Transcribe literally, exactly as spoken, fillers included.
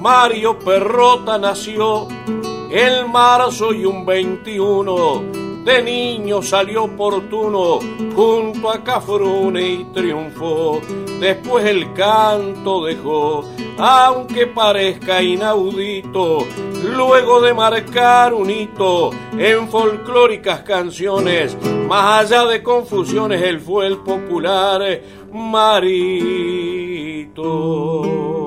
Mario Perrota nació el marzo y un veintiuno, de niño salió oportuno junto a Cafrune y triunfó. Después el canto dejó, aunque parezca inaudito, luego de marcar un hito en folclóricas canciones, más allá de confusiones, él fue el popular Marito.